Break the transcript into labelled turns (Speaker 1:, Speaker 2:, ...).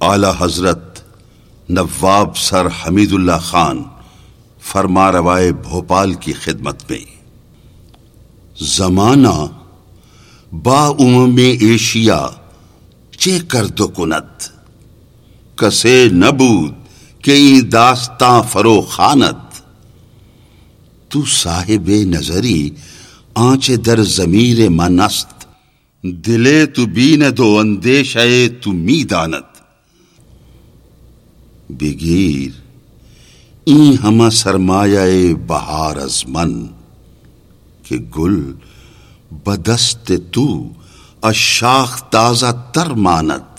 Speaker 1: आला हजरत नवाब सर हमीदुल्लाह खान फरमा रवाए भोपाल की खिदमत में। जमाना बा उम्मे एशिया चे कर दो कुनत, कसे नबूद के दास्तां फरो खानत। तू साहिबे नजरी आंचे दर जमीरे मनस्त, दिले तु बीन दो अंदेशाए तु मीदानत। बिगीर ई हमा सरमायाए बहार अजमन, के गुल बदस्त तू अशाख ताजा तर मानत।